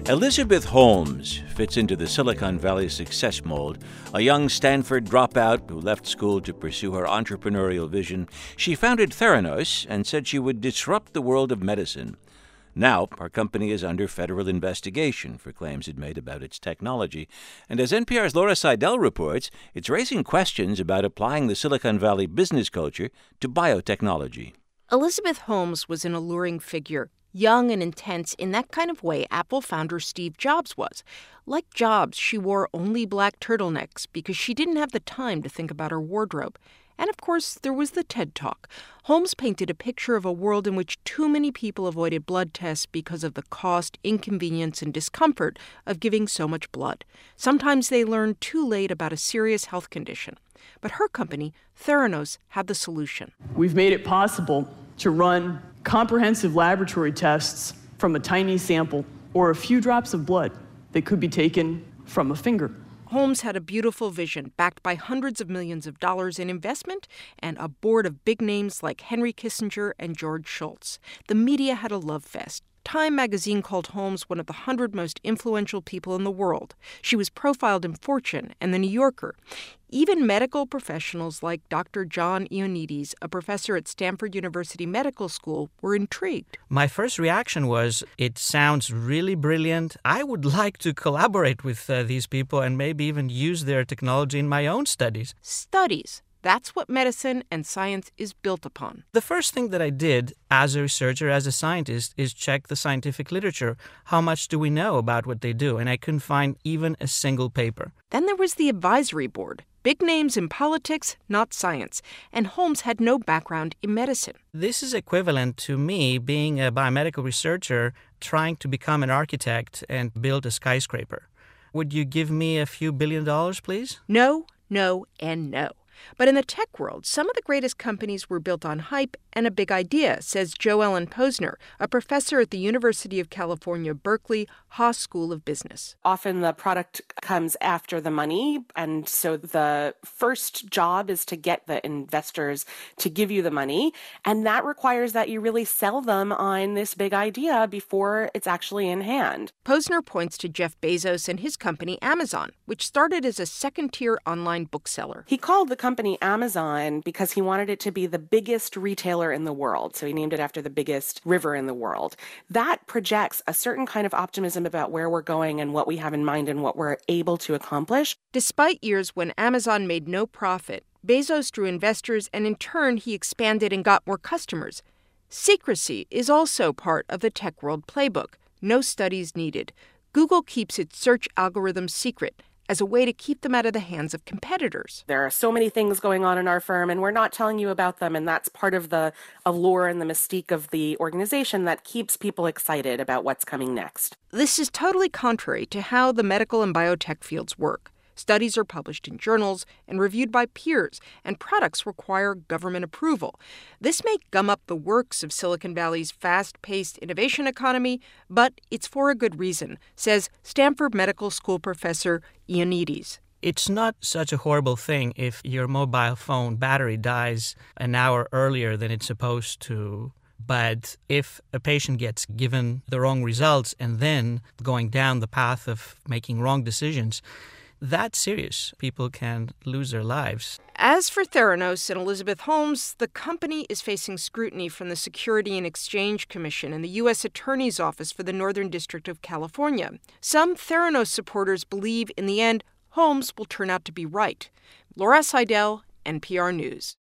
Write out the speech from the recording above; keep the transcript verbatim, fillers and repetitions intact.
Elizabeth Holmes fits into the Silicon Valley success mold. A young Stanford dropout who left school to pursue her entrepreneurial vision, she founded Theranos and said she would disrupt the world of medicine. Now, her company is under federal investigation for claims it made about its technology. And as N P R's Laura Seidel reports, it's raising questions about applying the Silicon Valley business culture to biotechnology. Elizabeth Holmes was an alluring figure, young and intense in that kind of way Apple founder Steve Jobs was. Like Jobs, she wore only black turtlenecks because she didn't have the time to think about her wardrobe. And of course, there was the TED Talk. Holmes painted a picture of a world in which too many people avoided blood tests because of the cost, inconvenience, and discomfort of giving so much blood. Sometimes they learned too late about a serious health condition. But her company, Theranos, had the solution. We've made it possible to run comprehensive laboratory tests from a tiny sample or a few drops of blood that could be taken from a finger. Holmes had a beautiful vision backed by hundreds of millions of dollars in investment and a board of big names like Henry Kissinger and George Shultz. The media had a love fest. Time magazine called Holmes one of the hundred most influential people in the world. She was profiled in Fortune and The New Yorker. Even medical professionals like Doctor John Ioannidis, a professor at Stanford University Medical School, were intrigued. My first reaction was, it sounds really brilliant. I would like to collaborate with uh, these people and maybe even use their technology in my own studies. Studies. That's what medicine and science is built upon. The first thing that I did as a researcher, as a scientist, is check the scientific literature. How much do we know about what they do? And I couldn't find even a single paper. Then there was the advisory board. Big names in politics, not science. And Holmes had no background in medicine. This is equivalent to me being a biomedical researcher trying to become an architect and build a skyscraper. Would you give me a few billion dollars, please? No, no, and no. But in the tech world, some of the greatest companies were built on hype and a big idea, says Jo Ellen Posner, a professor at the University of California, Berkeley Haas School of Business. Often the product comes after the money, and so the first job is to get the investors to give you the money, and that requires that you really sell them on this big idea before it's actually in hand. Posner points to Jeff Bezos and his company Amazon, which started as a second-tier online bookseller. He called the company Amazon because he wanted it to be the biggest retailer in the world, so he named it after the biggest river in the world. That projects a certain kind of optimism about where we're going and what we have in mind and what we're able to accomplish. Despite years when Amazon made no profit, Bezos drew investors and in turn he expanded and got more customers. Secrecy is also part of the tech world playbook. No studies needed. Google keeps its search algorithms secret as a way to keep them out of the hands of competitors. There are so many things going on in our firm, and we're not telling you about them, and that's part of the allure and the mystique of the organization that keeps people excited about what's coming next. This is totally contrary to how the medical and biotech fields work. Studies are published in journals and reviewed by peers, and products require government approval. This may gum up the works of Silicon Valley's fast-paced innovation economy, but it's for a good reason, says Stanford Medical School professor Ioannidis. It's not such a horrible thing if your mobile phone battery dies an hour earlier than it's supposed to. But if a patient gets given the wrong results and then going down the path of making wrong decisions, that's serious. People can lose their lives. As for Theranos and Elizabeth Holmes, the company is facing scrutiny from the Security and Exchange Commission and the U S Attorney's Office for the Northern District of California. Some Theranos supporters believe in the end, Holmes will turn out to be right. Laura Seidel, N P R News.